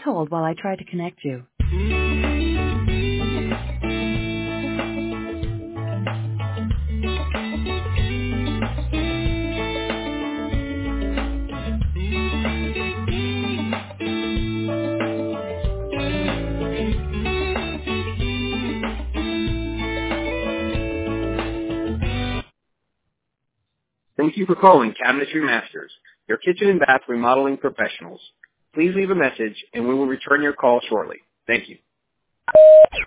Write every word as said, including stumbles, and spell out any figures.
hold while I try to connect you. Thank you for calling Cabinetry Masters, your kitchen and bath remodeling professionals. Please leave a message and we will return your call shortly. Thank you.